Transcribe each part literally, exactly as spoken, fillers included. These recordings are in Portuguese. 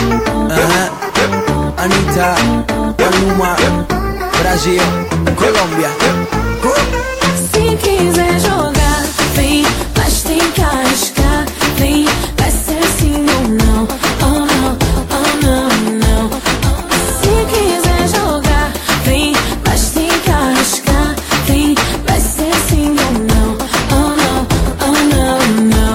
Ajá. Anitta, Maluma, Brasil, Colômbia. Se quiser jogar, vem, mas tem que arriscar. Vem, vai ser sim ou não. Oh não, oh não, não. Se quiser jogar, vem, mas tem que arriscar. Vem, vai ser sim ou não. Oh não, oh não, não.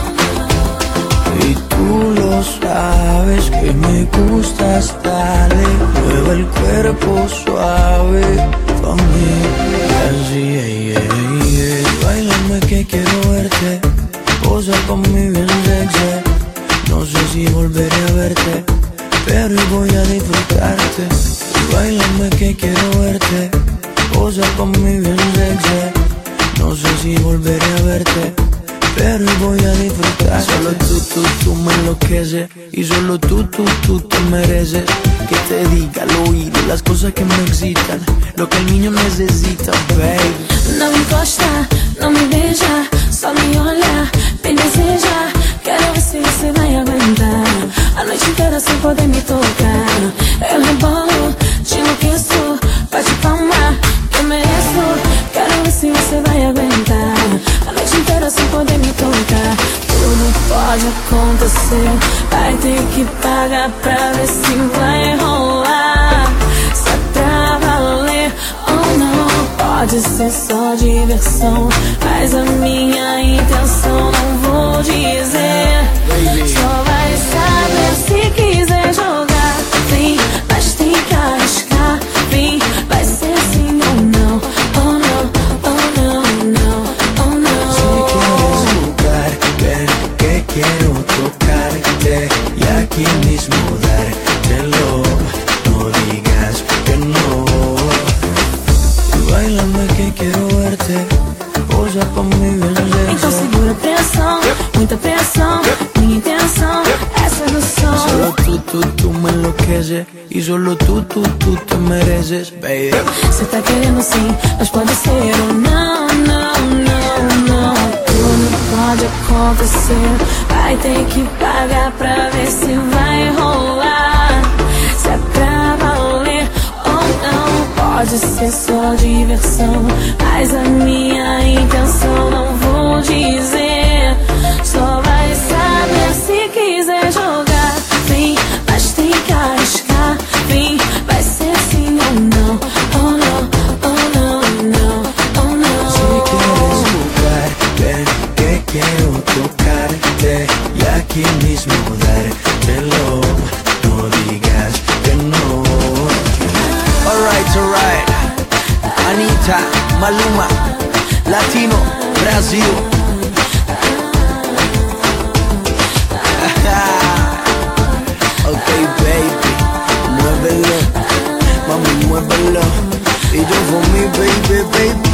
Y tú lo sabes que me gustas, dale, mueve el cuerpo suave pa' mí, así, yeah, yeah, yeah. Báilame que quiero verte, posa pa' mí bien sexy. No sé si volveré a verte, pero hoy voy a disfrutarte. Báilame que quiero verte, posa pa' mí bien sexy. No sé si volveré a verte, pero hoy voy a disfrutar. Solo tú, tú, tú me enloqueces. Y solo tú, tú, tú te mereces que te diga al oído las cosas que me excitan, lo que el niño necesita, baby. Não me encosta, não me beija, só me olha, me deseja. Quero ver se você vai aguentar a noite inteira sem poder me tocar. Eu rebolo, te enlouqueço, bate palma, que eu mereço. Quero ver se você vai aguentar a noite inteira sem poder me tocar. Tudo pode acontecer, vai ter que pagar pra ver se vai rolar. Se é pra valer ou não. Pode ser só diversão, mas a minha intenção não vou dizer. Só vai saber se quiser jogar. Vem, mas tem que arriscar. Vem, vai ser sim ou não. Oh não, oh não, não, oh não. Si quieres jugar, ven que quiero tocarte y aquí mismo dártelo. No digas que no. Báilame que quiero verte, posa pa' mí bien Então sexy. segura a pressão, muita pressão. Minha intenção é sedução. Solo tú, tú, tú me enloqueces. Y solo tú, tú, tú te mereces, baby. Cê tá querendo sim, mas pode ser ou não, não, não, não. Tudo pode acontecer, vai ter que pagar pra ver se vai rolar. Se é pra valer ou não. Pode ser só diversão, mas a minha intenção não vou dizer. Só vai saber se quiser jogar. Vem, mas tem que arriscar. Vem, vai ser sim ou não. Oh não, oh não, não, oh não. Si quieres jugar, ven que quiero tocarte y aquí mismo dártelo. No digas que no. Alright, alright. Anitta, Maluma, Latino, Brasil. Ok, baby, muévelo, mami, muévelo. Y yo for me, baby, baby.